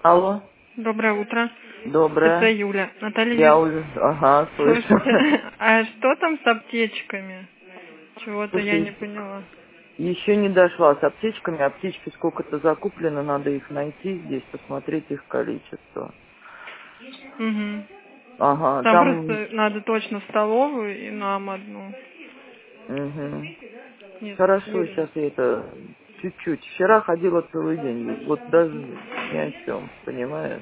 Алло. Доброе утро. Это Доброе. Юля. Наталья Я Юрьевна. уже, ага, слышу. Слушайте, а что там с аптечками? Чего-то я не Слушай, поняла. еще не дошла с аптечками. Аптечки сколько-то закуплено, надо их найти здесь, посмотреть их количество. Угу. Ага, Там там... просто надо точно в столовую и нам одну. Угу. Нет, Хорошо, Юля. сейчас я это... Чуть-чуть. Вчера ходила целый день. Вот даже ни о чем, понимаешь?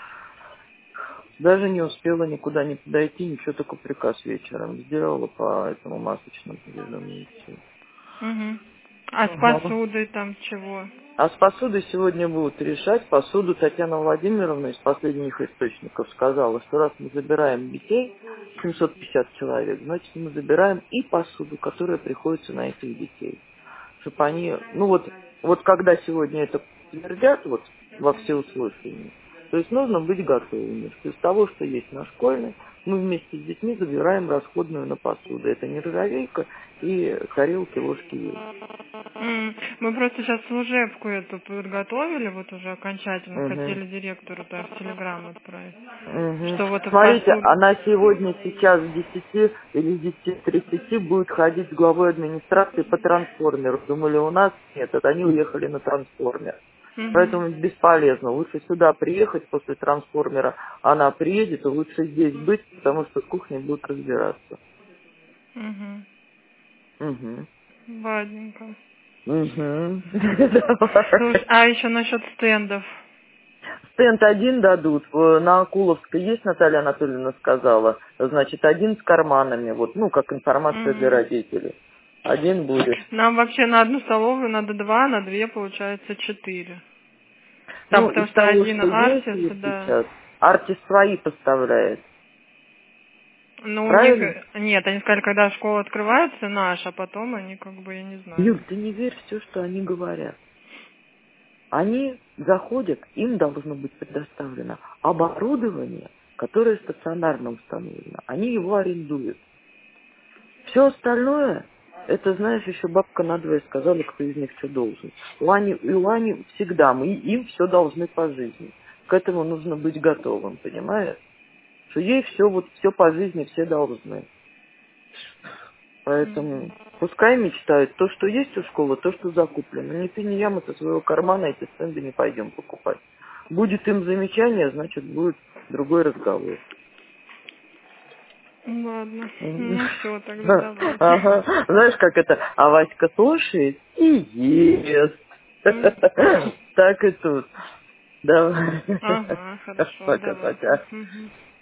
Даже не успела никуда не подойти, ничего, только приказ вечером сделала по этому масочному режиму и все. Угу. А с Ага. посудой там чего? А с посудой сегодня будут решать. Посуду Татьяна Владимировна из последних источников сказала, что раз мы забираем детей, 750 человек, значит мы забираем и посуду, которая приходится на этих детей. Чтобы они, вот когда сегодня это подтвердят, вот во всеуслышание, то есть нужно быть готовыми, что из того, что есть на школьной, мы вместе с детьми забираем расходную на посуду. Это нержавейка и тарелки, ложки, вилки. Мы просто сейчас служебку эту подготовили, вот уже окончательно Мгм. хотели директору даже телеграмму отправить. Мгм. Что вот и Смотрите, посуду. она сегодня сейчас с 10 или с 10:30 будет ходить с главой администрации по трансформеру. Думали, у нас нет, это они уехали на трансформер. Угу. Поэтому бесполезно. Лучше сюда приехать после трансформера. Она приедет, и лучше здесь быть, потому что с кухней будут разбираться. Угу. Угу. Ладненько. Угу. Слушай, а еще насчет стендов. Стенд один дадут. На Акуловской есть, Наталья Анатольевна сказала. Значит, один с карманами. Вот, как информация для Мгм. родителей. Один будет. Нам вообще на одну столовую надо два, на две получается 4. Там Из потому что того, один что есть артист, вот да. сейчас, артист свои поставляет. Но у них Правильно? нет, они сказали, когда школа открывается наш, а потом они как бы, я не знаю. Юль, ты не верь в все, что они говорят. Они заходят, им должно быть предоставлено оборудование, которое стационарно установлено. Они его арендуют. Все остальное, это, знаешь, еще бабка надвое сказала, кто из них что должен. У Ани всегда, мы им все должны по жизни. К этому нужно быть готовым, понимаешь? Что ей все по жизни все должны. Поэтому Мгм. пускай мечтают то, что есть у школы, то, что закуплено. Ни ты, ни я, мы со своего кармана эти стенды не пойдем покупать. Будет им замечание, значит, будет другой разговор. Ладно. Мгм. Ну все, тогда давайте. Ага. Знаешь, как это? А Васька слушает и ест. М. Так и тут. Давай. Ага, хорошо, давайте. Пока-пока. Мгм.